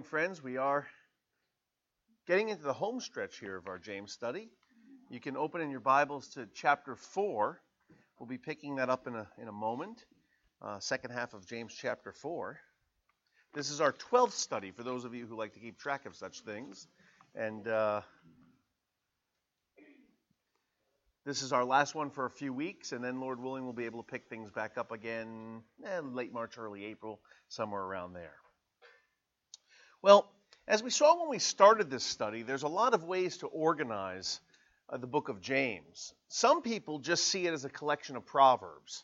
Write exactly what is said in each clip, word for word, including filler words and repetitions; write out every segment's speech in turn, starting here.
morning, friends. We are getting into the home stretch here of our James study. You can open in your Bibles to chapter four. We'll be picking that up in a in a moment. Uh, second half of James chapter four. This is our twelfth study for those of you who like to keep track of such things. And uh, this is our last one for a few weeks, and then, Lord willing, we'll be able to pick things back up again eh, late March, early April, somewhere around there. Well, as we saw when we started this study, there's a lot of ways to organize uh, the book of James. Some people just see it as a collection of proverbs.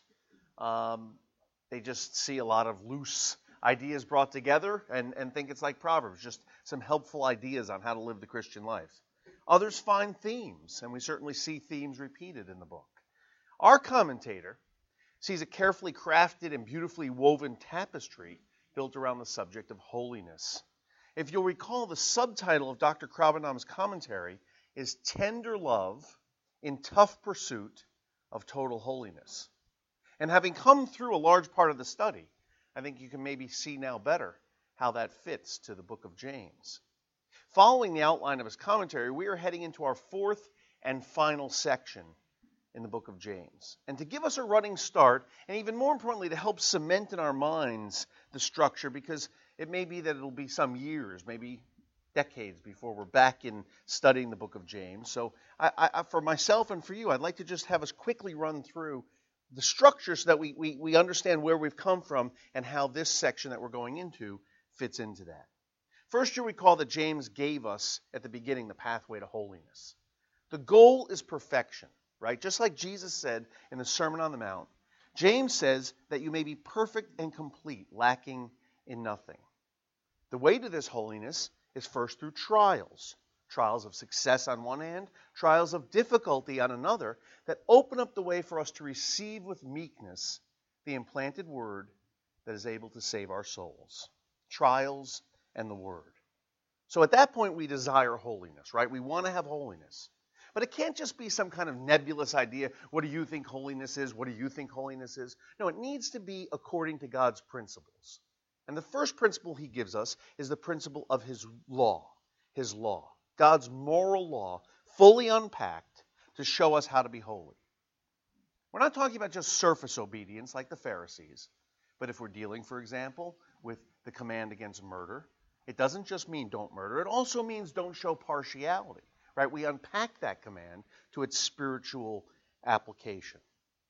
Um, they just see a lot of loose ideas brought together and, and think it's like Proverbs, just some helpful ideas on how to live the Christian life. Others find themes, and we certainly see themes repeated in the book. Our commentator sees a carefully crafted and beautifully woven tapestry built around the subject of holiness. If you'll recall, the subtitle of Doctor Krabbendam's commentary is Tender Love in Tough Pursuit of Total Holiness. And having come through a large part of the study, I think you can maybe see now better how that fits to the book of James. Following the outline of his commentary, we are heading into our fourth and final section in the book of James. And to give us a running start, and even more importantly, to help cement in our minds the structure, because it may be that it'll be some years, maybe decades before we're back in studying the book of James. So I, I, for myself and for you, I'd like to just have us quickly run through the structure so that we, we, we understand where we've come from and how this section that we're going into fits into that. First, you'll recall that James gave us at the beginning the pathway to holiness. The goal is perfection, right? Just like Jesus said in the Sermon on the Mount, James says that you may be perfect and complete, lacking in nothing. The way to this holiness is first through trials. Trials of success on one hand, trials of difficulty on another, that open up the way for us to receive with meekness the implanted word that is able to save our souls. Trials and the word. So at that point we desire holiness, right? We want to have holiness. But it can't just be some kind of nebulous idea. What do you think holiness is? What do you think holiness is? No, it needs to be according to God's principles. And the first principle he gives us is the principle of his law. His law. God's moral law, fully unpacked to show us how to be holy. We're not talking about just surface obedience like the Pharisees. But if we're dealing, for example, with the command against murder, it doesn't just mean don't murder. It also means don't show partiality. Right? We unpack that command to its spiritual application.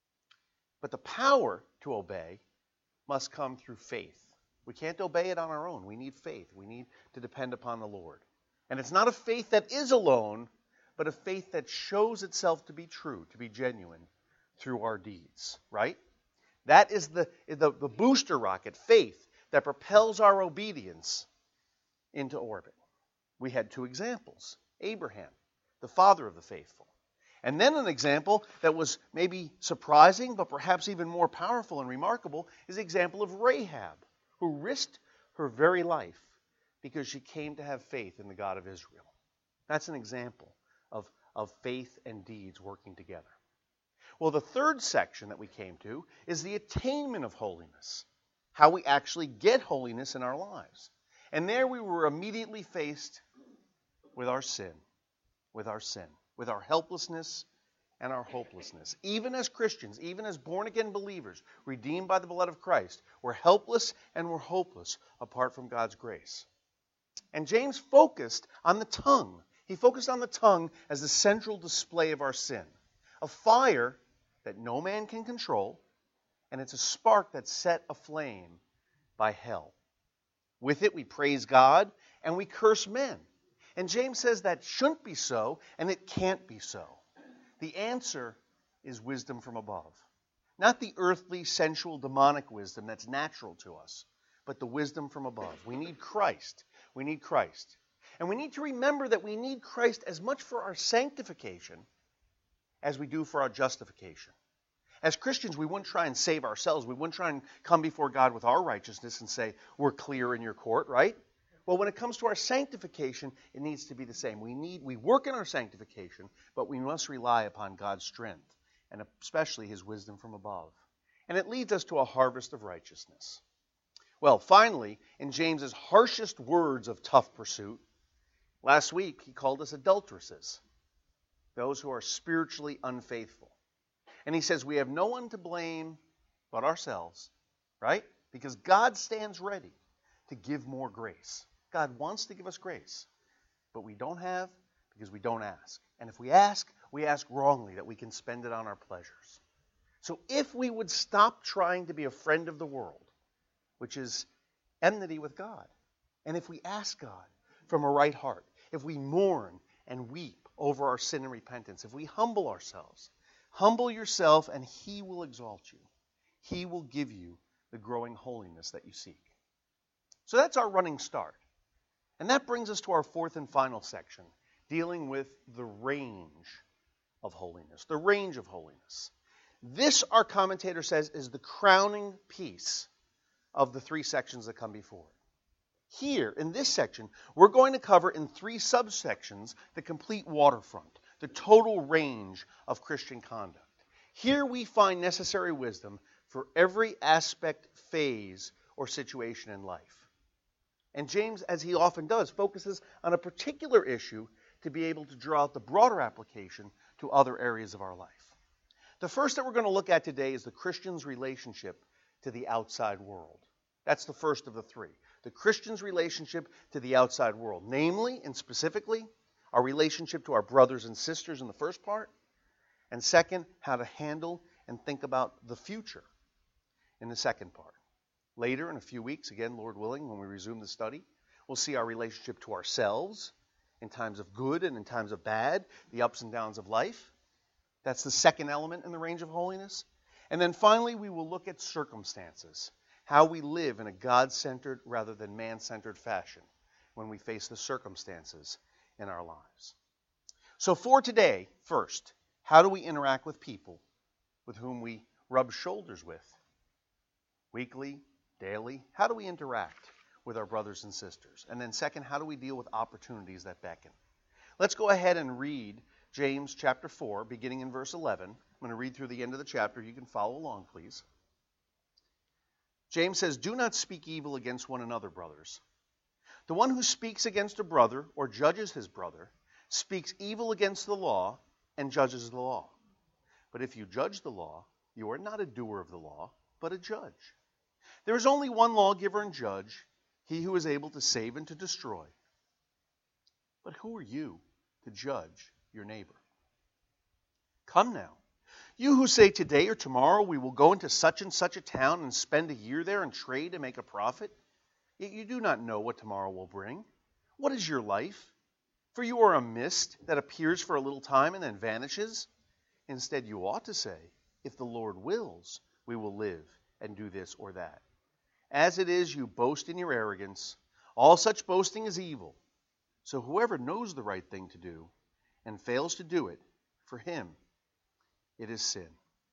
But the power to obey must come through faith. We can't obey it on our own. We need faith. We need to depend upon the Lord. And it's not a faith that is alone, but a faith that shows itself to be true, to be genuine through our deeds. Right? That is the, the, the booster rocket, faith, that propels our obedience into orbit. We had two examples. Abraham, the father of the faithful. And then an example that was maybe surprising, but perhaps even more powerful and remarkable, is the example of Rahab, who risked her very life because she came to have faith in the God of Israel. That's an example of, of faith and deeds working together. Well, the third section that we came to is the attainment of holiness, how we actually get holiness in our lives. And there we were immediately faced with our sin, with our sin, with our helplessness and our hopelessness. Even as Christians, even as born-again believers, redeemed by the blood of Christ, we're helpless and we're hopeless apart from God's grace. And James focused on the tongue. He focused on the tongue as the central display of our sin. A fire that no man can control, and it's a spark that's set aflame by hell. With it we praise God and we curse men. And James says that shouldn't be so, and it can't be so. The answer is wisdom from above. Not the earthly, sensual, demonic wisdom that's natural to us, but the wisdom from above. We need Christ. We need Christ. And we need to remember that we need Christ as much for our sanctification as we do for our justification. As Christians, we wouldn't try and save ourselves. We wouldn't try and come before God with our righteousness and say, we're clear in your court, right? Well, when it comes to our sanctification, it needs to be the same. We need, we work in our sanctification, but we must rely upon God's strength, and especially his wisdom from above. And it leads us to a harvest of righteousness. Well, finally, in James's harshest words of tough pursuit, last week he called us adulteresses, those who are spiritually unfaithful. And he says we have no one to blame but ourselves, right? Because God stands ready to give more grace. God wants to give us grace, but we don't have because we don't ask. And if we ask, we ask wrongly that we can spend it on our pleasures. So if we would stop trying to be a friend of the world, which is enmity with God, and if we ask God from a right heart, if we mourn and weep over our sin and repentance, if we humble ourselves, humble yourself and he will exalt you. He will give you the growing holiness that you seek. So that's our running start. And that brings us to our fourth and final section, dealing with the range of holiness. The range of holiness. This, our commentator says, is the crowning piece of the three sections that come before it. Here, in this section, we're going to cover in three subsections the complete waterfront, the total range of Christian conduct. Here we find necessary wisdom for every aspect, phase, or situation in life. And James, as he often does, focuses on a particular issue to be able to draw out the broader application to other areas of our life. The first that we're going to look at today is the Christian's relationship to the outside world. That's the first of the three. The Christian's relationship to the outside world. Namely, and specifically, our relationship to our brothers and sisters in the first part. And second, how to handle and think about the future in the second part. Later, in a few weeks, again, Lord willing, when we resume the study, we'll see our relationship to ourselves in times of good and in times of bad, the ups and downs of life. That's the second element in the range of holiness. And then finally, we will look at circumstances, how we live in a God-centered rather than man-centered fashion when we face the circumstances in our lives. So for today, first, how do we interact with people with whom we rub shoulders with? Weekly, daily, how do we interact with our brothers and sisters? And then second, how do we deal with opportunities that beckon? Let's go ahead and read James chapter four, beginning in verse eleven. I'm going to read through the end of the chapter. You can follow along, please. James says, "Do not speak evil against one another, brothers. The one who speaks against a brother or judges his brother speaks evil against the law and judges the law. But if you judge the law, you are not a doer of the law, but a judge. There is only one lawgiver and judge, he who is able to save and to destroy. But who are you to judge your neighbor? Come now, you who say today or tomorrow we will go into such and such a town and spend a year there and trade and make a profit, yet you do not know what tomorrow will bring. What is your life? For you are a mist that appears for a little time and then vanishes. Instead, you ought to say, if the Lord wills, we will live and do this or that. As it is, you boast in your arrogance. All such boasting is evil. So whoever knows the right thing to do and fails to do it, for him it is sin."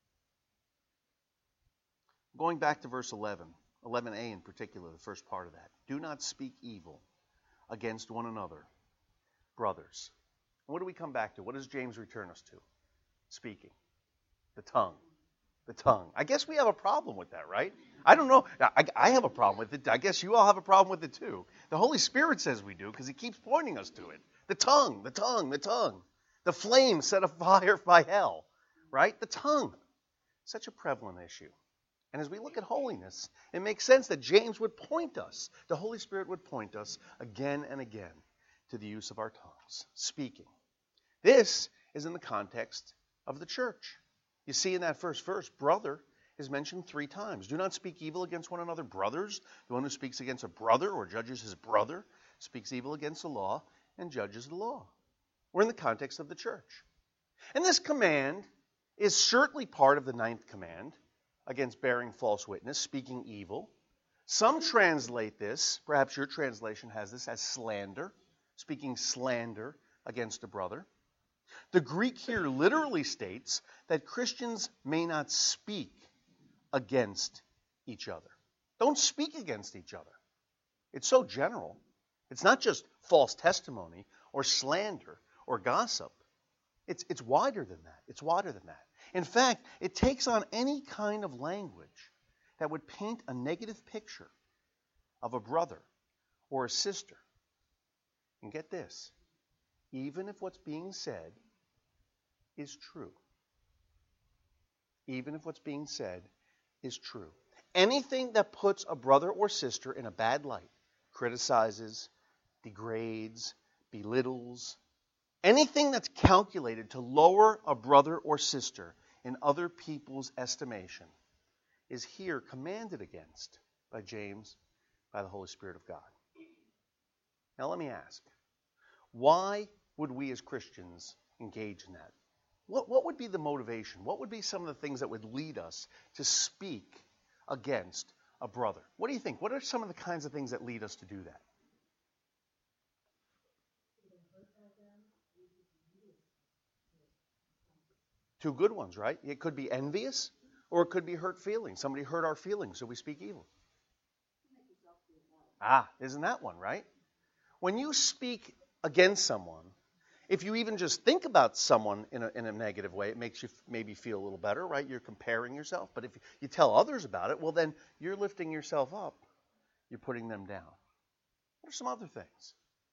Going back to verse eleven, eleven a in particular, the first part of that. Do not speak evil against one another, brothers. What do we come back to? What does James return us to? Speaking. The tongue. The tongue. I guess we have a problem with that, right? I don't know. I, I have a problem with it. I guess you all have a problem with it too. The Holy Spirit says we do because he keeps pointing us to it. The tongue, the tongue, the tongue. The flame set afire by hell, right? The tongue. Such a prevalent issue. And as we look at holiness, it makes sense that James would point us, the Holy Spirit would point us again and again to the use of our tongues, speaking. This is in the context of the church. You see in that first verse, brother is mentioned three times. Do not speak evil against one another, brothers. The one who speaks against a brother or judges his brother speaks evil against the law and judges the law. We're in the context of the church. And this command is certainly part of the ninth command against bearing false witness, speaking evil. Some translate this, perhaps your translation has this, as slander, speaking slander against a brother. The Greek here literally states that Christians may not speak against each other. Don't speak against each other. It's so general. It's not just false testimony or slander or gossip. It's, it's wider than that. It's wider than that. In fact, it takes on any kind of language that would paint a negative picture of a brother or a sister. And get this, even if what's being said is true. Even if what's being said is true. Anything that puts a brother or sister in a bad light, criticizes, degrades, belittles, anything that's calculated to lower a brother or sister in other people's estimation is here commanded against by James, by the Holy Spirit of God. Now let me ask, why would we as Christians engage in that? What, what would be the motivation? What would be some of the things that would lead us to speak against a brother? What do you think? What are some of the kinds of things that lead us to do that? Two good ones, right? It could be envious, or it could be hurt feelings. Somebody hurt our feelings, so we speak evil. Ah, isn't that one, right? When you speak against someone, if you even just think about someone in a, in a negative way, it makes you f- maybe feel a little better, right? You're comparing yourself. But if you tell others about it, well, then you're lifting yourself up. You're putting them down. What are some other things?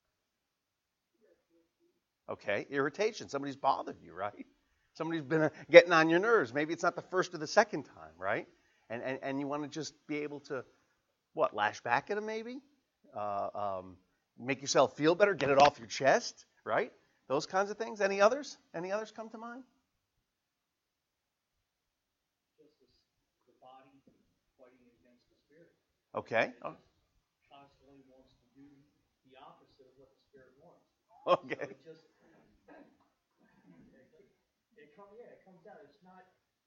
Okay, irritation. Somebody's bothered you, right? Somebody's been uh, getting on your nerves. Maybe it's not the first or the second time, right? And and, and you want to just be able to, what, lash back at them maybe? Uh, um, make yourself feel better, get it off your chest, right? Those kinds of things. Any others? Any others come to mind? Just the, the body fighting against the spirit. Okay. It Oh. constantly wants to do the opposite of what the spirit wants. Okay. So it just, it, it comes, yeah, it comes out. It's not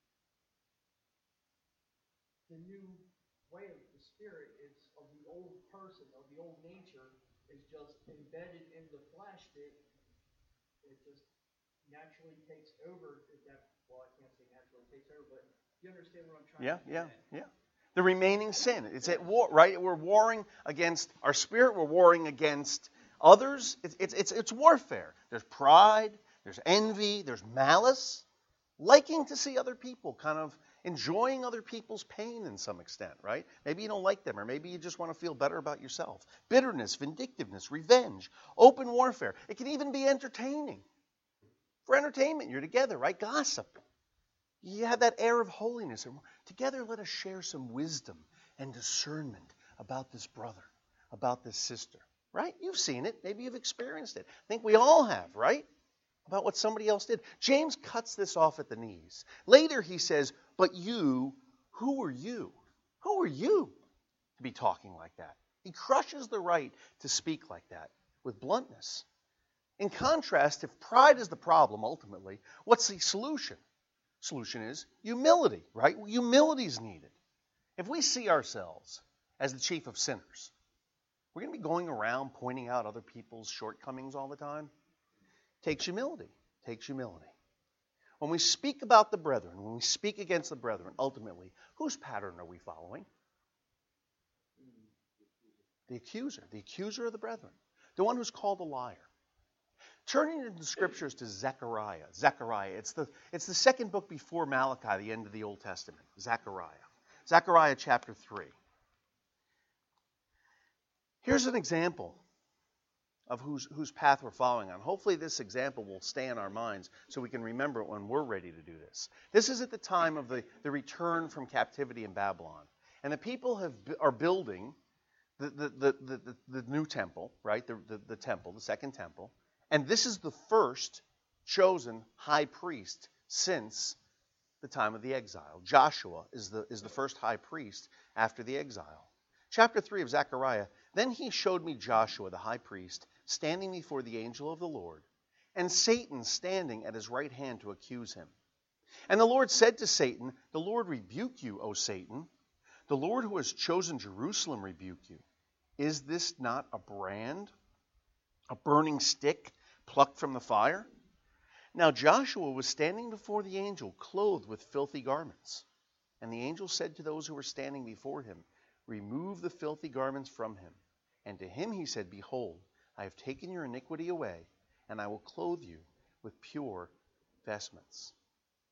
the new way of the spirit. It's of the old person, of the old nature, is just embedded in the flesh that it just naturally takes over. If that, well, I can't say naturally takes over, but you understand what I'm trying Yeah, to do? yeah, yeah. The remaining sin. It's at war, right? We're warring against our spirit. We're warring against others. It's, it's, it's, it's warfare. There's pride. There's envy. There's malice. Liking to see other people, kind of enjoying other people's pain in some extent, right? Maybe you don't like them, or maybe you just want to feel better about yourself. Bitterness, vindictiveness, revenge, open warfare. It can even be entertaining. For entertainment, you're together, right? Gossip. You have that air of holiness. And together, let us share some wisdom and discernment about this brother, about this sister, right? You've seen it. Maybe you've experienced it. I think we all have, right? About what somebody else did. James cuts this off at the knees. Later, he says, but you, who are you? Who are you to be talking like that? He crushes the right to speak like that with bluntness. In contrast, if pride is the problem, ultimately, what's the solution? Solution is humility, right? Humility is needed. If we see ourselves as the chief of sinners, we're going to be going around pointing out other people's shortcomings all the time. Takes humility. Takes humility. When we speak about the brethren, when we speak against the brethren, ultimately, whose pattern are we following? The accuser. The accuser of the brethren. The one who's called a liar. Turning into the scriptures to Zechariah. Zechariah. It's the, it's the second book before Malachi, the end of the Old Testament. Zechariah. Zechariah chapter three. Here's an example of whose, whose path we're following on. Hopefully this example will stay in our minds so we can remember it when we're ready to do this. This is at the time of the, the return from captivity in Babylon. And the people have are building the, the, the, the, the, the new temple, right? The, the, the temple, the second temple. And this is the first chosen high priest since the time of the exile. Joshua is the, is the first high priest after the exile. Chapter three of Zechariah, then he showed me Joshua the high priest standing before the angel of the Lord, and Satan standing at his right hand to accuse him. And the Lord said to Satan, the Lord rebuke you, O Satan. The Lord who has chosen Jerusalem rebuke you. Is this not a brand, a burning stick plucked from the fire? Now Joshua was standing before the angel, clothed with filthy garments. And the angel said to those who were standing before him, remove the filthy garments from him. And to him he said, behold, I have taken your iniquity away, and I will clothe you with pure vestments.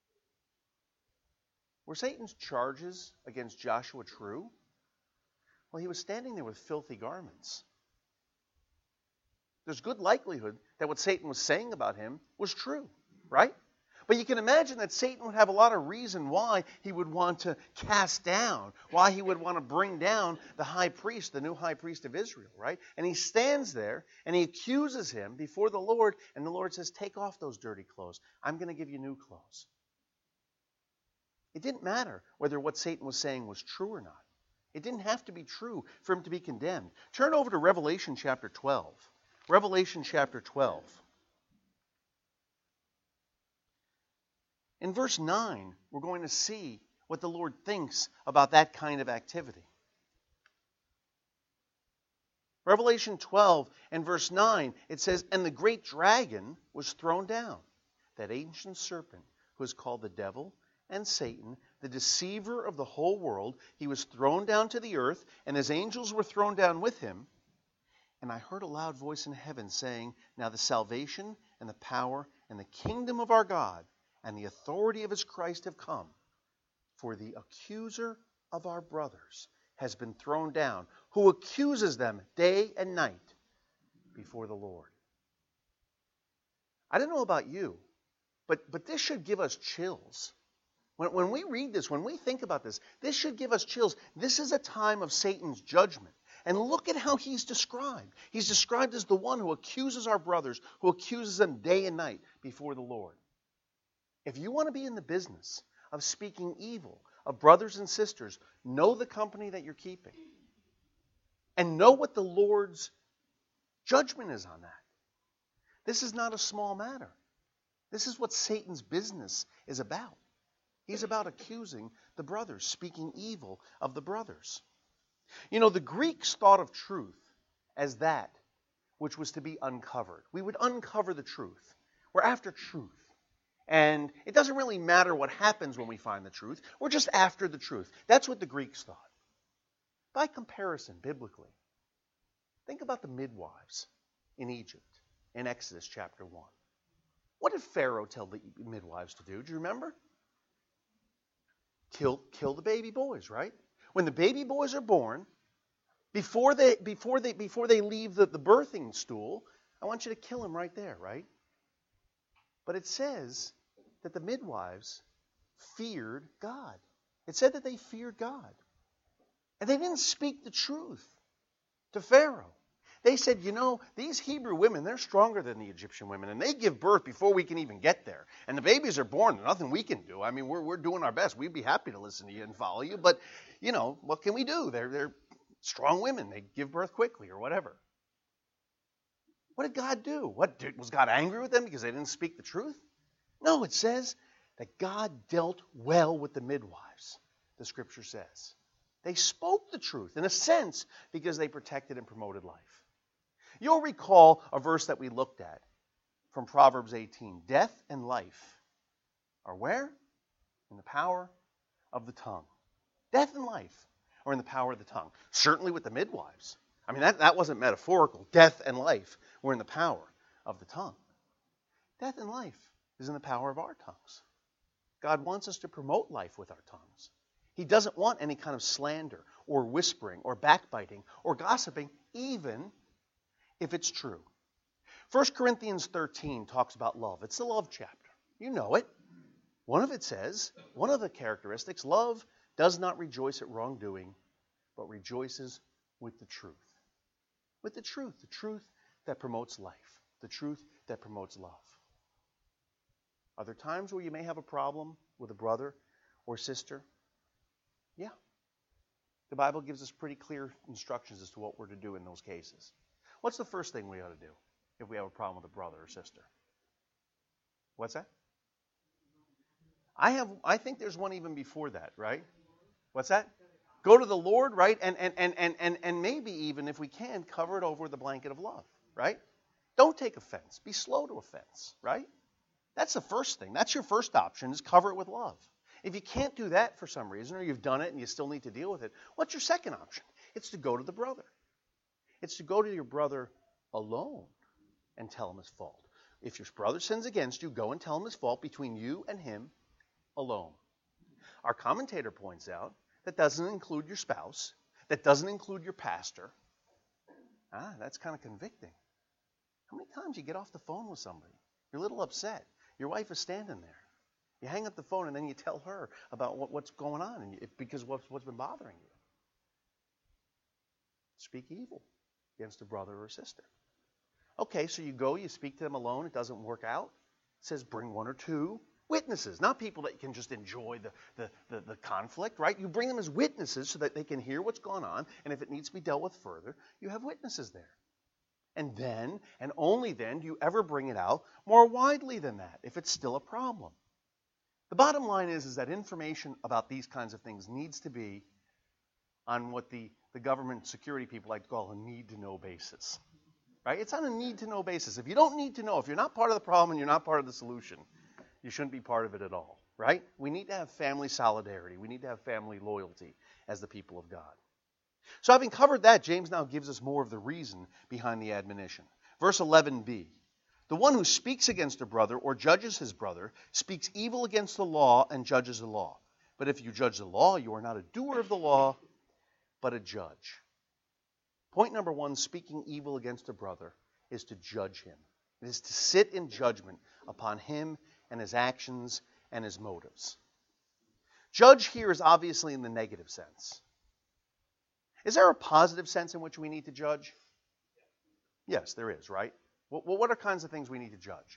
Were Satan's charges against Joshua true? Well, he was standing there with filthy garments. There's good likelihood that what Satan was saying about him was true, right? But you can imagine that Satan would have a lot of reason why he would want to cast down, why he would want to bring down the high priest, the new high priest of Israel, right? And he stands there and he accuses him before the Lord, and the Lord says, take off those dirty clothes. I'm going to give you new clothes. It didn't matter whether what Satan was saying was true or not. It didn't have to be true for him to be condemned. Turn over to Revelation chapter twelve. Revelation chapter twelve. In verse nine, we're going to see what the Lord thinks about that kind of activity. Revelation twelve and verse nine, it says, and the great dragon was thrown down, that ancient serpent who is called the devil and Satan, the deceiver of the whole world. He was thrown down to the earth, and his angels were thrown down with him. And I heard a loud voice in heaven saying, now the salvation and the power and the kingdom of our God and the authority of his Christ have come. For the accuser of our brothers has been thrown down, who accuses them day and night before the Lord. I don't know about you, but, but this should give us chills. When, when we read this, when we think about this, this should give us chills. This is a time of Satan's judgment. And look at how he's described. He's described as the one who accuses our brothers, who accuses them day and night before the Lord. If you want to be in the business of speaking evil of brothers and sisters, know the company that you're keeping. And know what the Lord's judgment is on that. This is not a small matter. This is what Satan's business is about. He's about accusing the brothers, speaking evil of the brothers. You know, the Greeks thought of truth as that which was to be uncovered. We would uncover the truth. We're after truth. And it doesn't really matter what happens when we find the truth. We're just after the truth. That's what the Greeks thought. By comparison, biblically, think about the midwives in Egypt in Exodus chapter one. What did Pharaoh tell the midwives to do? Do you remember? Kill, kill the baby boys, right? When the baby boys are born, before they, before they, before they leave the, the birthing stool, I want you to kill them right there, right? But it says that the midwives feared God. It said that they feared God. And they didn't speak the truth to Pharaoh. They said, you know, these Hebrew women, they're stronger than the Egyptian women, and they give birth before we can even get there. And the babies are born, there's nothing we can do. I mean, we're we're doing our best. We'd be happy to listen to you and follow you, but, you know, what can we do? They're, they're strong women. They give birth quickly or whatever. What did God do? What did, was God angry with them because they didn't speak the truth? No, it says that God dealt well with the midwives, the Scripture says. They spoke the truth, in a sense, because they protected and promoted life. You'll recall a verse that we looked at from Proverbs eighteen. Death and life are where? In the power of the tongue. Death and life are in the power of the tongue. Certainly with the midwives. I mean, that, that wasn't metaphorical. Death and life were in the power of the tongue. Death and life is in the power of our tongues. God wants us to promote life with our tongues. He doesn't want any kind of slander or whispering or backbiting or gossiping, even if it's true. First Corinthians thirteen talks about love. It's the love chapter. You know it. One of it says, one of the characteristics, love does not rejoice at wrongdoing, but rejoices with the truth. With the truth. The truth that promotes life. The truth that promotes love. Are there times where you may have a problem with a brother or sister? Yeah. The Bible gives us pretty clear instructions as to what we're to do in those cases. What's the first thing we ought to do if we have a problem with a brother or sister? What's that? I have. I think there's one even before that, right? What's that? Go to the Lord, right? And and and and and, and maybe even, if we can, cover it over with the blanket of love, right? Don't take offense. Be slow to offense, right? That's the first thing. That's your first option, is cover it with love. If you can't do that for some reason, or you've done it and you still need to deal with it, what's your second option? It's to go to the brother. It's to go to your brother alone and tell him his fault. If your brother sins against you, go and tell him his fault between you and him alone. Our commentator points out that doesn't include your spouse, that doesn't include your pastor, ah, that's kind of convicting. How many times you get off the phone with somebody? You're a little upset. Your wife is standing there. You hang up the phone and then you tell her about what, what's going on and you, because what's, what's been bothering you. Speak evil against a brother or sister. Okay, so you go, you speak to them alone, it doesn't work out. It says bring one or two witnesses, not people that can just enjoy the, the, the, the conflict, right? You bring them as witnesses so that they can hear what's going on, and if it needs to be dealt with further, you have witnesses there. And then, and only then, do you ever bring it out more widely than that, if it's still a problem. The bottom line is, is that information about these kinds of things needs to be on what the, the government security people like to call a need-to-know basis. Right? It's on a need-to-know basis. If you don't need to know, if you're not part of the problem and you're not part of the solution, you shouldn't be part of it at all. Right? We need to have family solidarity. We need to have family loyalty as the people of God. So having covered that, James now gives us more of the reason behind the admonition. Verse eleven b. The one who speaks against a brother or judges his brother speaks evil against the law and judges the law. But if you judge the law, you are not a doer of the law, but a judge. Point number one, speaking evil against a brother is to judge him. It is to sit in judgment upon him and his actions and his motives. Judge here is obviously in the negative sense. Is there a positive sense in which we need to judge? Yes, there is, right? Well, what are kinds of things we need to judge?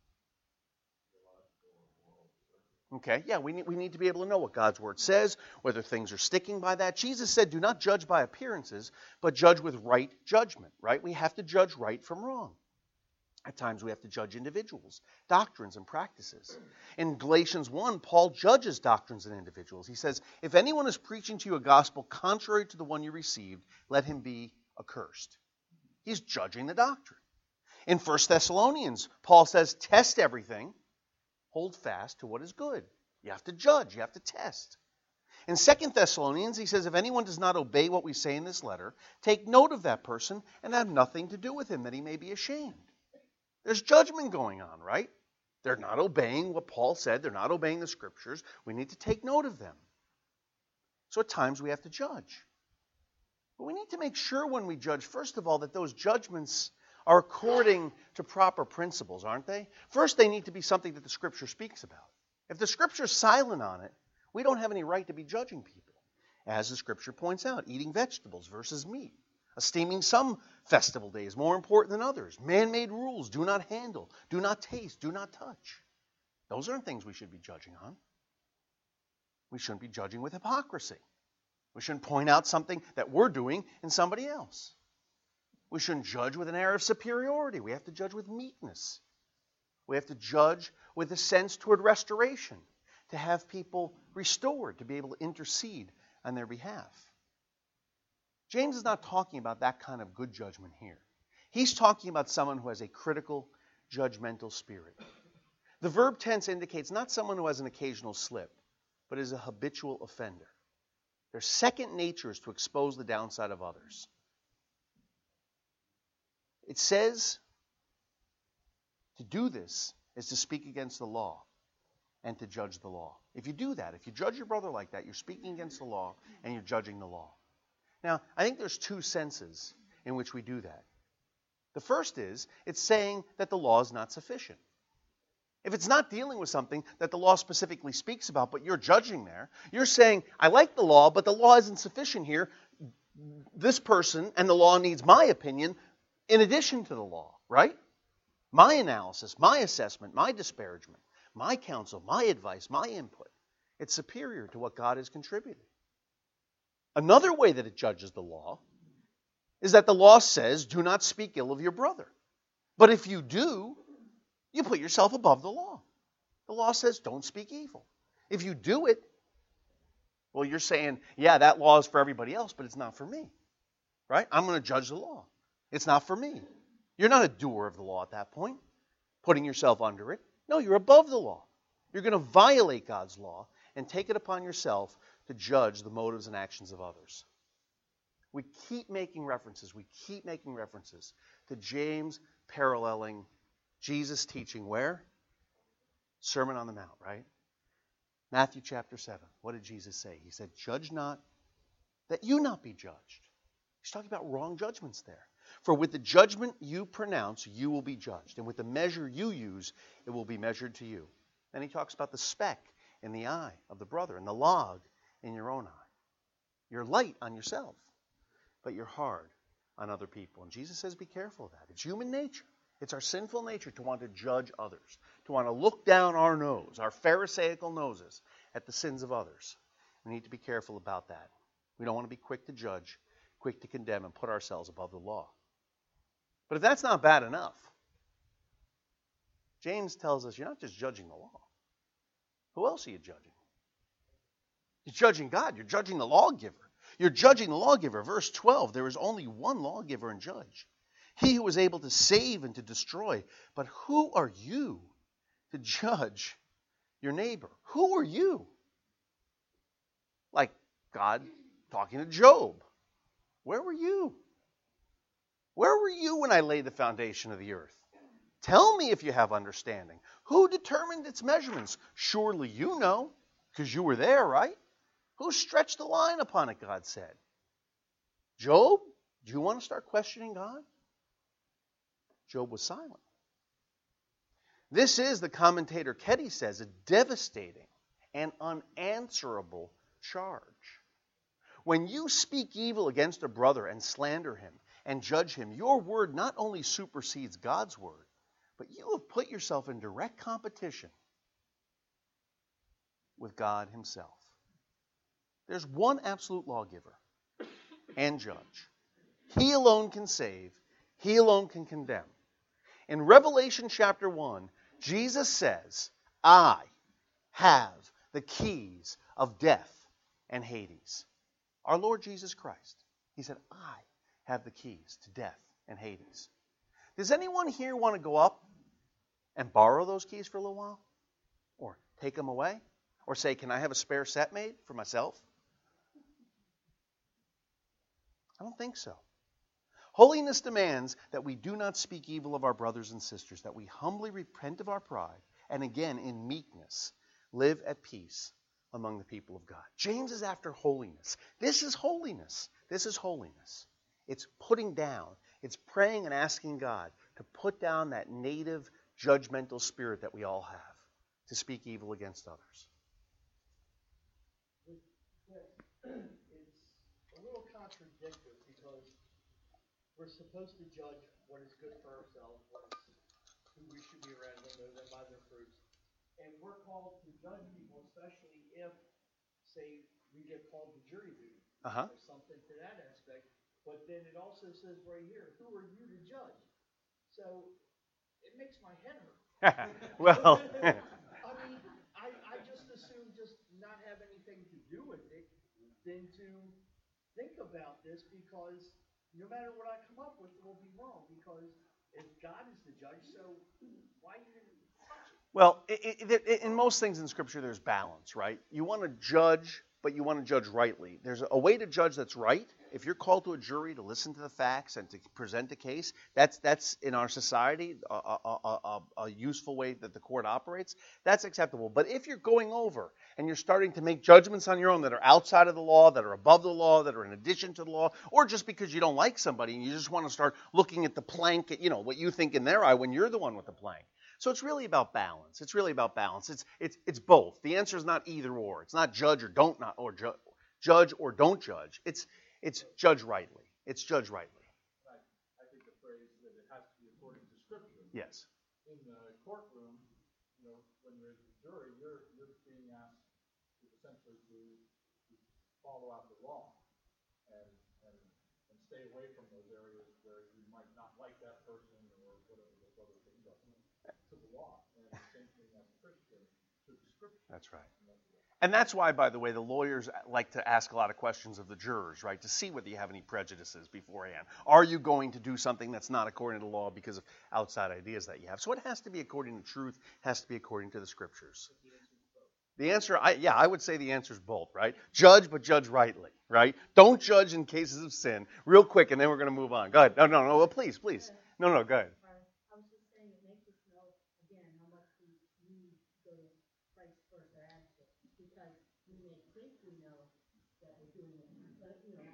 Okay, yeah, we need, we need to be able to know what God's Word says, whether things are sticking by that. Jesus said, do not judge by appearances, but judge with right judgment, right? We have to judge right from wrong. At times we have to judge individuals, doctrines, and practices. In Galatians one, Paul judges doctrines and individuals. He says, if anyone is preaching to you a gospel contrary to the one you received, let him be accursed. He's judging the doctrine. In First Thessalonians, Paul says, test everything. Hold fast to what is good. You have to judge. You have to test. In Second Thessalonians, he says, if anyone does not obey what we say in this letter, take note of that person and have nothing to do with him, that he may be ashamed. There's judgment going on, right? They're not obeying what Paul said. They're not obeying the Scriptures. We need to take note of them. So at times we have to judge. But we need to make sure when we judge, first of all, that those judgments are according to proper principles, aren't they? First, they need to be something that the Scripture speaks about. If the Scripture is silent on it, we don't have any right to be judging people. As the Scripture points out, eating vegetables versus meat. Esteeming some festival days more important than others. Man-made rules, do not handle, do not taste, do not touch. Those aren't things we should be judging on. We shouldn't be judging with hypocrisy. We shouldn't point out something that we're doing in somebody else. We shouldn't judge with an air of superiority. We have to judge with meekness. We have to judge with a sense toward restoration, to have people restored, to be able to intercede on their behalf. James is not talking about that kind of good judgment here. He's talking about someone who has a critical, judgmental spirit. The verb tense indicates not someone who has an occasional slip, but is a habitual offender. Their second nature is to expose the downside of others. It says to do this is to speak against the law and to judge the law. If you do that, if you judge your brother like that, you're speaking against the law and you're judging the law. Now, I think there's two senses in which we do that. The first is, it's saying that the law is not sufficient. If it's not dealing with something that the law specifically speaks about, but you're judging there, you're saying, I like the law, but the law isn't sufficient here. This person and the law needs my opinion in addition to the law, right? My analysis, my assessment, my disparagement, my counsel, my advice, my input. It's superior to what God has contributed. Another way that it judges the law is that the law says, do not speak ill of your brother. But if you do, you put yourself above the law. The law says, don't speak evil. If you do it, well, you're saying, yeah, that law is for everybody else, but it's not for me. Right? I'm going to judge the law. It's not for me. You're not a doer of the law at that point, putting yourself under it. No, you're above the law. You're going to violate God's law and take it upon yourself to judge the motives and actions of others. We keep making references, we keep making references to James paralleling Jesus' teaching where? Sermon on the Mount, right? Matthew chapter seven. What did Jesus say? He said, judge not that you not be judged. He's talking about wrong judgments there. For with the judgment you pronounce, you will be judged. And with the measure you use, it will be measured to you. Then he talks about the speck in the eye of the brother and the log in your own eye. You're light on yourself, but you're hard on other people. And Jesus says be careful of that. It's human nature. It's our sinful nature to want to judge others, to want to look down our nose, our pharisaical noses, at the sins of others. We need to be careful about that. We don't want to be quick to judge, quick to condemn, and put ourselves above the law. But if that's not bad enough, James tells us you're not just judging the law. Who else are you judging? You're judging God. You're judging the lawgiver. You're judging the lawgiver. Verse twelve, there is only one lawgiver and judge, he who is able to save and to destroy. But who are you to judge your neighbor? Who are you? Like God talking to Job. Where were you? Where were you when I laid the foundation of the earth? Tell me if you have understanding. Who determined its measurements? Surely you know, because you were there, right? Who stretched the line upon it, God said. Job, do you want to start questioning God? Job was silent. This is, the commentator Ketty says, a devastating and unanswerable charge. When you speak evil against a brother and slander him and judge him, your word not only supersedes God's word, but you have put yourself in direct competition with God himself. There's one absolute lawgiver and judge. He alone can save. He alone can condemn. In Revelation chapter one, Jesus says, I have the keys of death and Hades. Our Lord Jesus Christ. He said, I have the keys to death and Hades. Does anyone here want to go up and borrow those keys for a little while? Or take them away? Or say, can I have a spare set made for myself? I don't think so. Holiness demands that we do not speak evil of our brothers and sisters, that we humbly repent of our pride, and again, in meekness, live at peace among the people of God. James is after holiness. This is holiness. This is holiness. It's putting down. It's praying and asking God to put down that native judgmental spirit that we all have, to speak evil against others. It's a little contradictory because we're supposed to judge what is good for ourselves, what is, who we should be around, and know them by their fruits. And we're called to judge people, especially if, say, we get called to jury duty, Uh-huh. or something to that aspect. But then it also says right here, who are you to judge? So it makes my head hurt. Well, I mean, I, I just assume just not have anything to do with it than to think about this, because no matter what I come up with, it will be wrong, because if God is the judge, so why even touch it? well, it, it, it, in most things in Scripture, there's balance, right? You want to judge, but you want to judge rightly. There's a way to judge that's right. If you're called to a jury to listen to the facts and to present a case, that's that's in our society a, a, a, a useful way that the court operates. That's acceptable. But if you're going over and you're starting to make judgments on your own that are outside of the law, that are above the law, that are in addition to the law, or just because you don't like somebody and you just want to start looking at the plank, you know, what you think in their eye when you're the one with the plank. So it's really about balance. It's really about balance. It's it's it's both. The answer is not either or. It's not judge or don't not or ju- judge or don't judge. It's it's judge rightly. It's judge rightly. I, I think the phrase that it has to be according to Scripture. Yes. In the courtroom, you know, when there's a jury, you're you're being asked to essentially to, to follow out the law and and and stay away from those areas where you might not like that person or whatever those other things are to the law. And the same thing as a Christian to the Scripture. That's right. And that's why, by the way, the lawyers like to ask a lot of questions of the jurors, right, to see whether you have any prejudices beforehand. Are you going to do something that's not according to the law because of outside ideas that you have? So it has to be according to truth, has to be according to the Scriptures. The answer, I, yeah, I would say the answer is both, right? Judge, but judge rightly, right? Don't judge in cases of sin. Real quick, and then we're going to move on. Go ahead. No, no, no, well, please, please. No, no, go ahead. I was just saying, it makes us know, again, how much we need the Christ first advocate, because we may think we know that we're doing it, but, you know,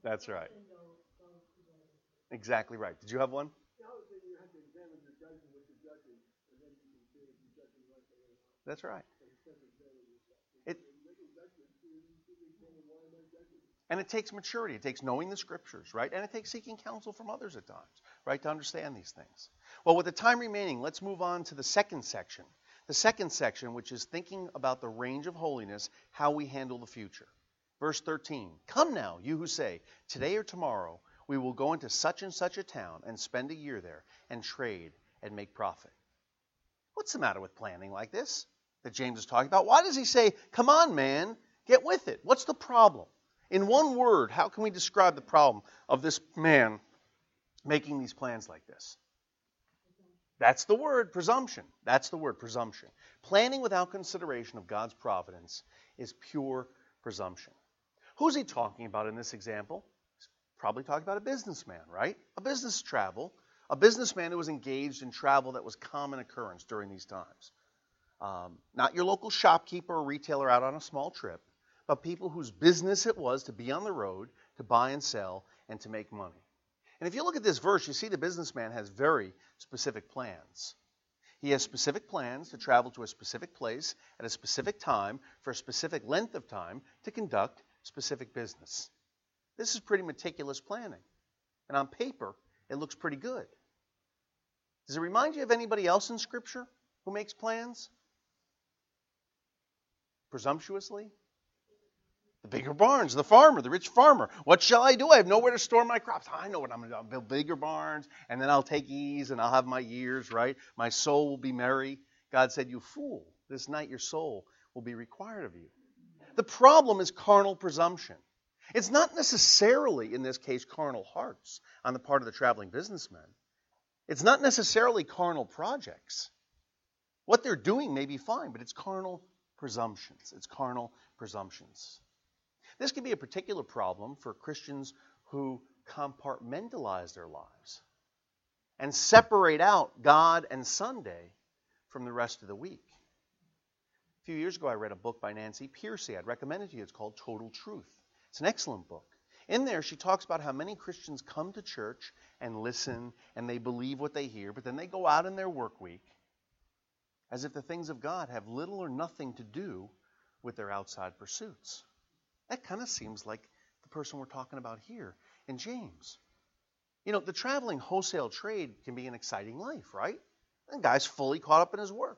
That's right. Sin go- goes together. Exactly right. Did you have one? Yeah, I would say you have to examine your judgment with your judging, and then you can see if you're judging rightly or not. That's right. So instead of examining yourself, It- when you make a judgment, you you examine why am I judging? And it takes maturity. It takes knowing the scriptures, right? And it takes seeking counsel from others at times, right, to understand these things. Well, with the time remaining, let's move on to the second section. The second section, which is thinking about the range of holiness, how we handle the future. Verse thirteen, come now, you who say, today or tomorrow we will go into such and such a town and spend a year there and trade and make profit. What's the matter with planning like this that James is talking about? Why does he say, come on, man, get with it? What's the problem? In one word, how can we describe the problem of this man making these plans like this? That's the word, presumption. That's the word, presumption. Planning without consideration of God's providence is pure presumption. Who's he talking about in this example? He's probably talking about a businessman, right? A business travel. A businessman who was engaged in travel that was common occurrence during these times. Um, not your local shopkeeper or retailer out on a small trip, but people whose business it was to be on the road, to buy and sell, and to make money. And if you look at this verse, you see the businessman has very specific plans. He has specific plans to travel to a specific place at a specific time for a specific length of time to conduct specific business. This is pretty meticulous planning. And on paper, it looks pretty good. Does it remind you of anybody else in Scripture who makes plans? Presumptuously? The bigger barns, the farmer, the rich farmer. What shall I do? I have nowhere to store my crops. I know what I'm going to do. I'll build bigger barns, and then I'll take ease, and I'll have my years, right? My soul will be merry. God said, you fool, this night your soul will be required of you. The problem is carnal presumption. It's not necessarily, in this case, carnal hearts on the part of the traveling businessmen. It's not necessarily carnal projects. What they're doing may be fine, but it's carnal presumptions. It's carnal presumptions. This can be a particular problem for Christians who compartmentalize their lives and separate out God and Sunday from the rest of the week. A few years ago, I read a book by Nancy Pearcey. I'd recommend it to you. It's called Total Truth. It's an excellent book. In there, she talks about how many Christians come to church and listen, and they believe what they hear, but then they go out in their work week as if the things of God have little or nothing to do with their outside pursuits. That kind of seems like the person we're talking about here in James. You know, the traveling wholesale trade can be an exciting life, right? The guy's fully caught up in his work.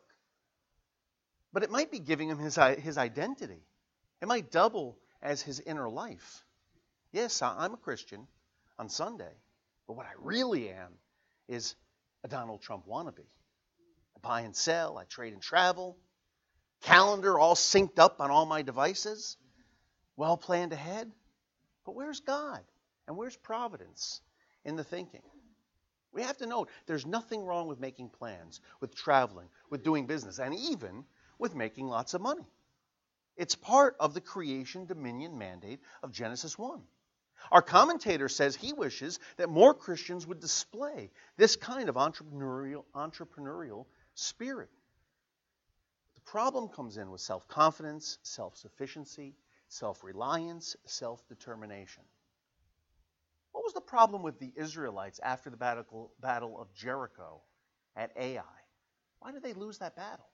But it might be giving him his, his identity. It might double as his inner life. Yes, I'm a Christian on Sunday, but what I really am is a Donald Trump wannabe. I buy and sell, I trade and travel, calendar all synced up on all my devices, well planned ahead. But where's God? And where's providence in the thinking? We have to note there's nothing wrong with making plans, with traveling, with doing business, and even with making lots of money. It's part of the creation dominion mandate of Genesis one. Our commentator says he wishes that more Christians would display this kind of entrepreneurial, entrepreneurial spirit. The problem comes in with self-confidence, self-sufficiency, self-reliance, self-determination. What was the problem with the Israelites after the battle, battle of Jericho at Ai? Why did they lose that battle?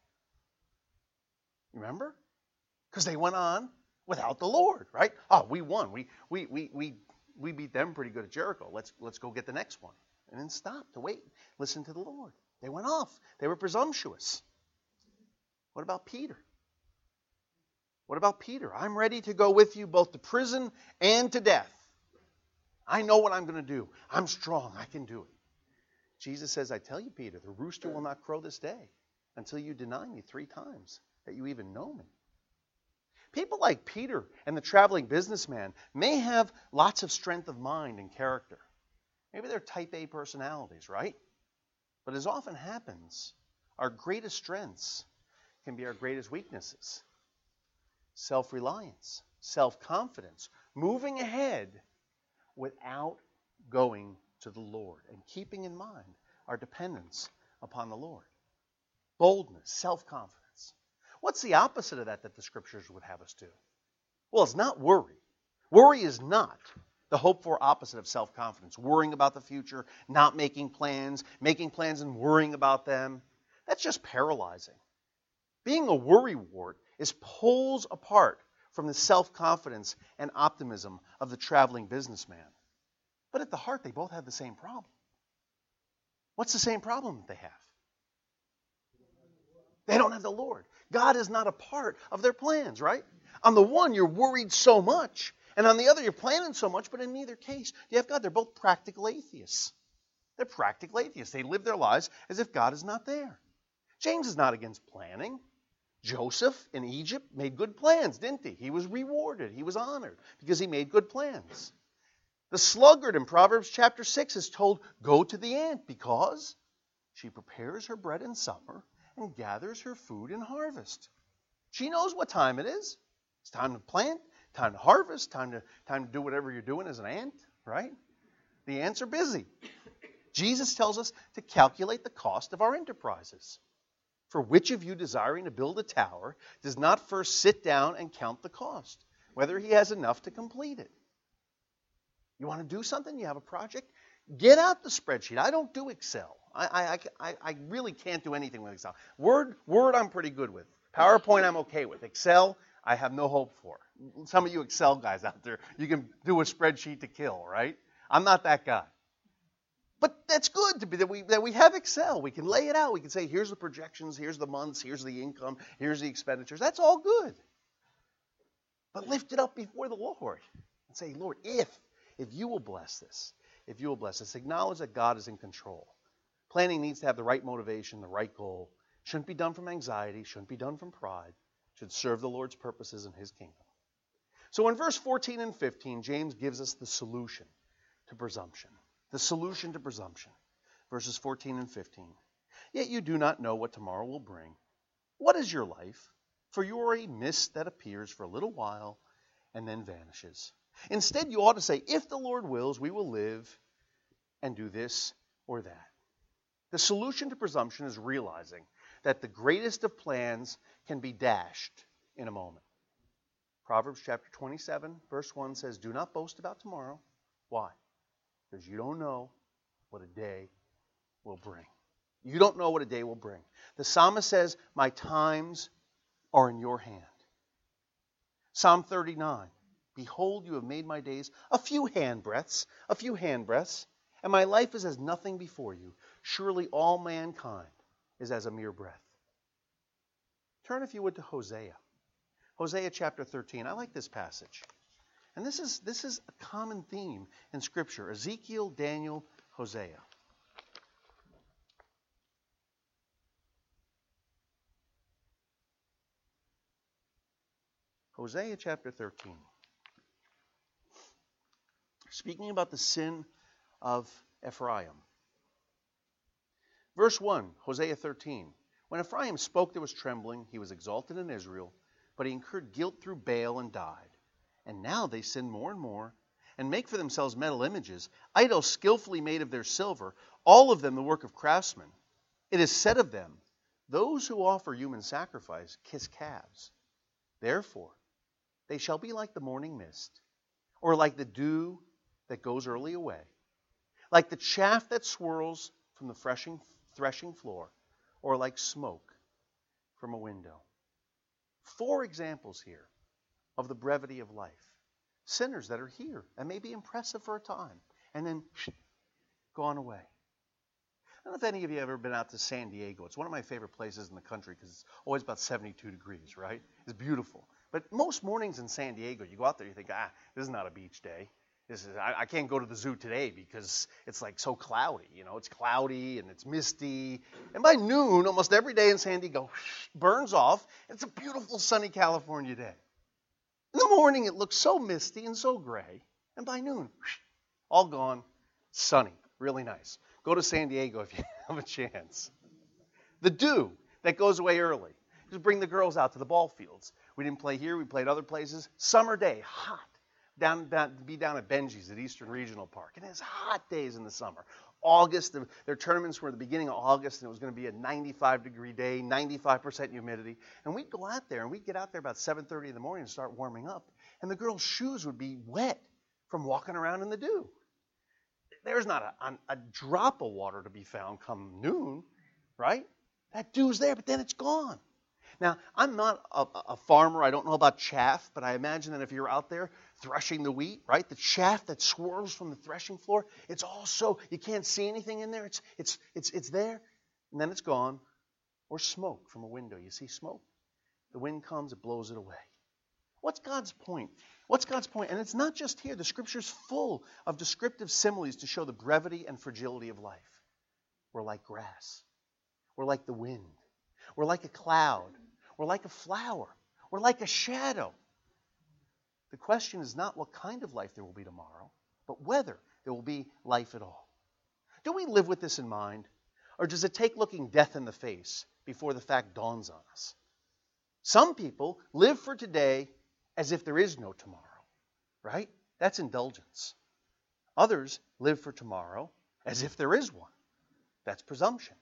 Remember? Because they went on without the Lord, right? Oh, we won. We we we we we beat them pretty good at Jericho. Let's let's go get the next one. And then stop to wait. Listen to the Lord. They went off. They were presumptuous. What about Peter? What about Peter? I'm ready to go with you both to prison and to death. I know what I'm going to do. I'm strong. I can do it. Jesus says, I tell you, Peter, the rooster will not crow this day until you deny me three times that you even know me. People like Peter and the traveling businessman may have lots of strength of mind and character. Maybe they're type A personalities, right? But as often happens, our greatest strengths can be our greatest weaknesses. Self-reliance, self-confidence, moving ahead without going to the Lord and keeping in mind our dependence upon the Lord. Boldness, self-confidence. What's the opposite of that that the Scriptures would have us do? Well, it's not worry. Worry is not The hoped-for opposite of self-confidence. Worrying about the future, not making plans, making plans and worrying about them. That's just paralyzing. Being a worrywart is poles apart from the self-confidence and optimism of the traveling businessman. But at the heart, they both have the same problem. What's the same problem that they have? They don't have the Lord. God is not a part of their plans, right? On the one, you're worried so much. And on the other, you're planning so much. But in neither case, you have God. They're both practical atheists. They're practical atheists. They live their lives as if God is not there. James is not against planning. Joseph in Egypt made good plans, didn't he? He was rewarded. He was honored because he made good plans. The sluggard in Proverbs chapter six is told, go to the ant because she prepares her bread in summer and gathers her food in harvest. She knows what time it is. It's time to plant, time to harvest, time to, time to do whatever you're doing as an ant, right? The ants are busy. Jesus tells us to calculate the cost of our enterprises. For which of you desiring to build a tower does not first sit down and count the cost, whether he has enough to complete it? You want to do something? You have a project? Get out the spreadsheet. I don't do Excel. I, I, I, I really can't do anything with Excel. Word, Word I'm pretty good with. PowerPoint I'm okay with. Excel I have no hope for. Some of you Excel guys out there, you can do a spreadsheet to kill, right? I'm not that guy. But that's good to be that we that we have Excel. We can lay it out. We can say, here's the projections, here's the months, here's the income, here's the expenditures. That's all good. But lift it up before the Lord and say, Lord, if, if you will bless this, if you will bless this, acknowledge that God is in control. Planning needs to have the right motivation, the right goal. Shouldn't be done from anxiety, shouldn't be done from pride. Should serve the Lord's purposes in his kingdom. So in verse fourteen and fifteen, James gives us the solution to presumption. The solution to presumption. Verses fourteen and fifteen. Yet you do not know what tomorrow will bring. What is your life? For you are a mist that appears for a little while and then vanishes. Instead, you ought to say, if the Lord wills, we will live and do this or that. The solution to presumption is realizing that the greatest of plans can be dashed in a moment. Proverbs chapter twenty-seven, verse one says, do not boast about tomorrow. Why? Because you don't know what a day will bring. You don't know what a day will bring. The psalmist says, my times are in your hand. Psalm thirty-nine, behold, you have made my days a few handbreadths, a few handbreadths, and my life is as nothing before you. Surely all mankind is as a mere breath. Turn, if you would, to Hosea. Hosea chapter thirteen. I like this passage. And this is, this is a common theme in Scripture. Ezekiel, Daniel, Hosea. Hosea chapter thirteen. Speaking about the sin of Ephraim. Verse one, Hosea thirteen. When Ephraim spoke, there was trembling. He was exalted in Israel, but he incurred guilt through Baal and died. And now they sin more and more, and make for themselves metal images, idols skillfully made of their silver, all of them the work of craftsmen. It is said of them, those who offer human sacrifice kiss calves. Therefore, they shall be like the morning mist, or like the dew that goes early away, like the chaff that swirls from the threshing, threshing floor, or like smoke from a window. Four examples here of the brevity of life. Sinners that are here and may be impressive for a time and then gone away. I don't know if any of you have ever been out to San Diego. It's one of my favorite places in the country because it's always about seventy-two degrees, right? It's beautiful. But most mornings in San Diego, you go out there, you think, ah, this is not a beach day. This is I, I can't go to the zoo today because it's like so cloudy. You know, it's cloudy and it's misty. And by noon, almost every day in San Diego burns off. It's a beautiful sunny California day. In the morning, it looks so misty and so gray. And by noon, all gone, sunny, really nice. Go to San Diego if you have a chance. The dew that goes away early. Just bring the girls out to the ball fields. We didn't play here. We played other places. Summer day, hot. Down, down, be down at Benji's at Eastern Regional Park. And it's hot days in the summer. August, the, their tournaments were at the beginning of August, and it was going to be a ninety-five degree day, ninety-five percent humidity. And we'd go out there, and we'd get out there about seven thirty in the morning and start warming up. And the girls' shoes would be wet from walking around in the dew. There's not a, a, a drop of water to be found come noon, right? That dew's there, but then it's gone. Now, I'm not a, a farmer. I don't know about chaff, but I imagine that if you're out there threshing the wheat, right, the chaff that swirls from the threshing floor, it's all so, you can't see anything in there. It's, it's, it's, it's there, and then it's gone. Or smoke from a window. You see smoke? The wind comes, it blows it away. What's God's point? What's God's point? And it's not just here. The Scripture's full of descriptive similes to show the brevity and fragility of life. We're like grass. We're like the wind. We're like a cloud. We're like a flower. We're like a shadow. The question is not what kind of life there will be tomorrow, but whether there will be life at all. Do we live with this in mind? Or does it take looking death in the face before the fact dawns on us? Some people live for today as if there is no tomorrow, right? That's indulgence. Others live for tomorrow as if there is one. That's presumption.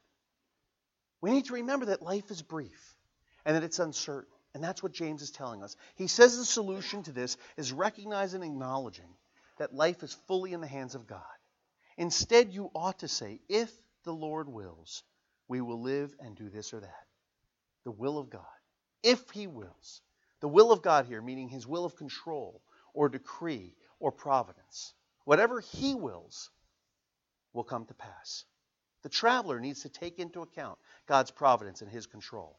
We need to remember that life is brief and that it's uncertain. And that's what James is telling us. He says the solution to this is recognizing and acknowledging that life is fully in the hands of God. Instead, you ought to say, if the Lord wills, we will live and do this or that. The will of God. If He wills. The will of God here, meaning His will of control or decree or providence. Whatever He wills will come to pass. The traveler needs to take into account God's providence and His control.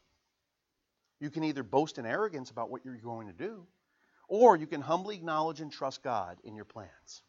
You can either boast in arrogance about what you're going to do, or you can humbly acknowledge and trust God in your plans.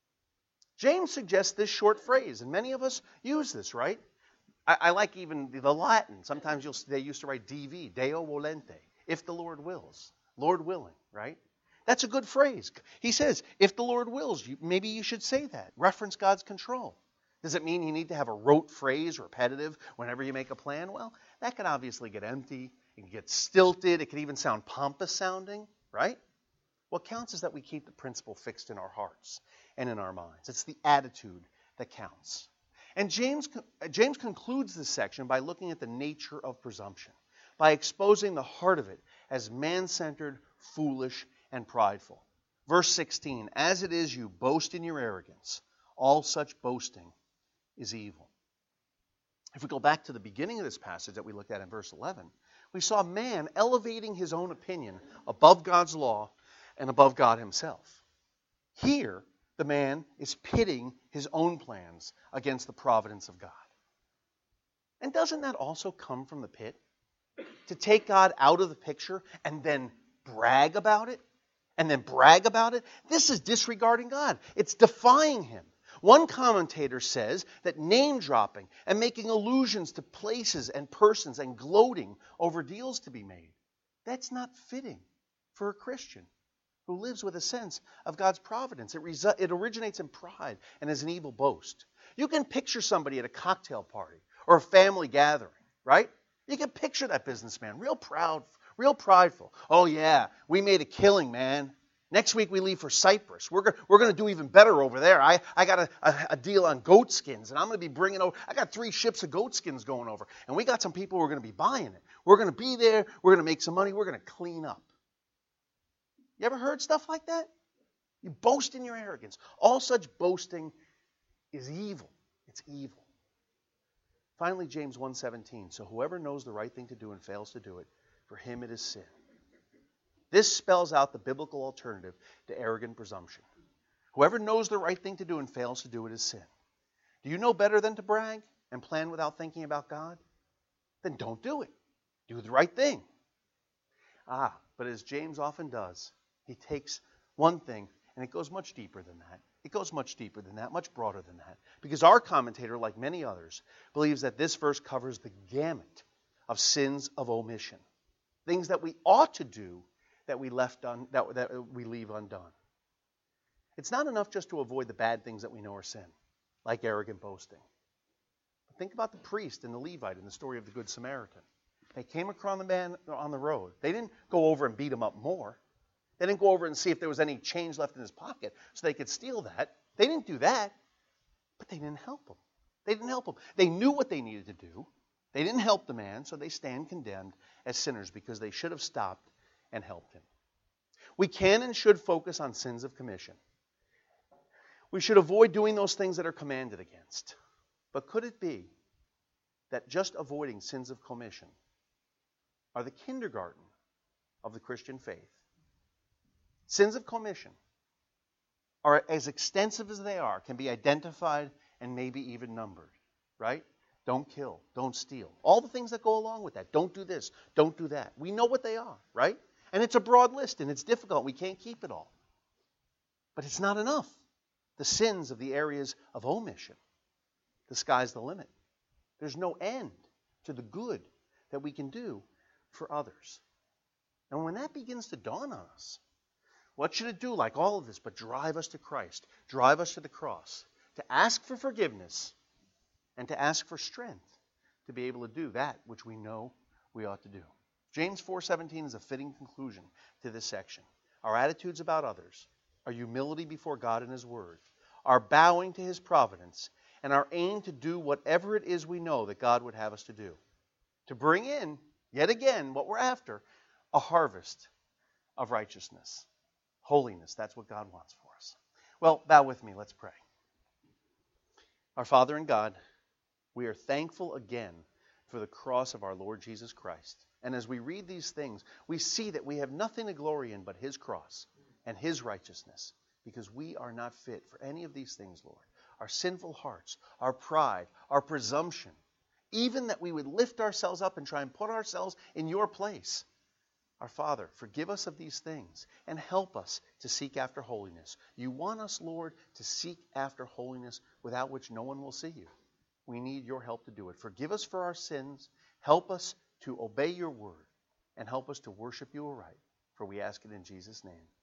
James suggests this short phrase, and many of us use this, right? I, I like even the Latin. Sometimes you'll, they used to write D V, Deo volente, if the Lord wills, Lord willing, right? That's a good phrase. He says, if the Lord wills, you, maybe you should say that. Reference God's control. Does it mean you need to have a rote phrase, repetitive, whenever you make a plan? Well, that can obviously get empty. It can get stilted. It can even sound pompous sounding, right? What counts is that we keep the principle fixed in our hearts and in our minds. It's the attitude that counts. And James, James concludes this section by looking at the nature of presumption, by exposing the heart of it as man-centered, foolish, and prideful. Verse sixteen, as it is you boast in your arrogance, all such boasting is evil. If we go back to the beginning of this passage that we looked at in verse eleven, we saw man elevating his own opinion above God's law and above God Himself. Here, the man is pitting his own plans against the providence of God. And doesn't that also come from the pit? To take God out of the picture and then brag about it? And then brag about it? This is disregarding God. It's defying Him. One commentator says that name-dropping and making allusions to places and persons and gloating over deals to be made, that's not fitting for a Christian who lives with a sense of God's providence. It, resu- it originates in pride and is an evil boast. You can picture somebody at a cocktail party or a family gathering, right? You can picture that businessman, real proud, real prideful. Oh yeah, we made a killing, man. Next week we leave for Cyprus. We're go- we're going to do even better over there. I, I got a, a, a deal on goat skins, and I'm going to be bringing over, I got three ships of goat skins going over, and we got some people who are going to be buying it. We're going to be there. We're going to make some money. We're going to clean up. You ever heard stuff like that? You boast in your arrogance. All such boasting is evil. It's evil. Finally, James one seventeen, so whoever knows the right thing to do and fails to do it, for him it is sin. This spells out the biblical alternative to arrogant presumption. Whoever knows the right thing to do and fails to do it is sin. Do you know better than to brag and plan without thinking about God? Then don't do it. Do the right thing. Ah, but as James often does, he takes one thing and it goes much deeper than that. It goes much deeper than that, much broader than that. Because our commentator, like many others, believes that this verse covers the gamut of sins of omission. Things that we ought to do that we left un, that, that we leave undone. It's not enough just to avoid the bad things that we know are sin, like arrogant boasting. But think about the priest and the Levite in the story of the Good Samaritan. They came across the man on the road. They didn't go over and beat him up more. They didn't go over and see if there was any change left in his pocket so they could steal that. They didn't do that, but they didn't help him. They didn't help him. They knew what they needed to do. They didn't help the man, so they stand condemned as sinners because they should have stopped and helped him. We can and should focus on sins of commission. We should avoid doing those things that are commanded against. But could it be that just avoiding sins of commission are the kindergarten of the Christian faith? Sins of commission are as extensive as they are, can be identified and maybe even numbered, right? Don't kill, don't steal. All the things that go along with that. Don't do this, don't do that. We know what they are, right? And it's a broad list and it's difficult. We can't keep it all. But it's not enough. The sins of the areas of omission, the sky's the limit. There's no end to the good that we can do for others. And when that begins to dawn on us, what should it do, like all of this, but drive us to Christ, drive us to the cross, to ask for forgiveness and to ask for strength to be able to do that which we know we ought to do. James four seventeen is a fitting conclusion to this section. Our attitudes about others, our humility before God and His Word, our bowing to His providence, and our aim to do whatever it is we know that God would have us to do. To bring in, yet again, what we're after, a harvest of righteousness. Holiness, that's what God wants for us. Well, bow with me, let's pray. Our Father in God, we are thankful again for the cross of our Lord Jesus Christ. And as we read these things, we see that we have nothing to glory in but His cross and His righteousness, because we are not fit for any of these things, Lord. Our sinful hearts, our pride, our presumption, even that we would lift ourselves up and try and put ourselves in Your place. Our Father, forgive us of these things and help us to seek after holiness. You want us, Lord, to seek after holiness without which no one will see You. We need Your help to do it. Forgive us for our sins. Help us to obey Your word and help us to worship You aright. For we ask it in Jesus' name.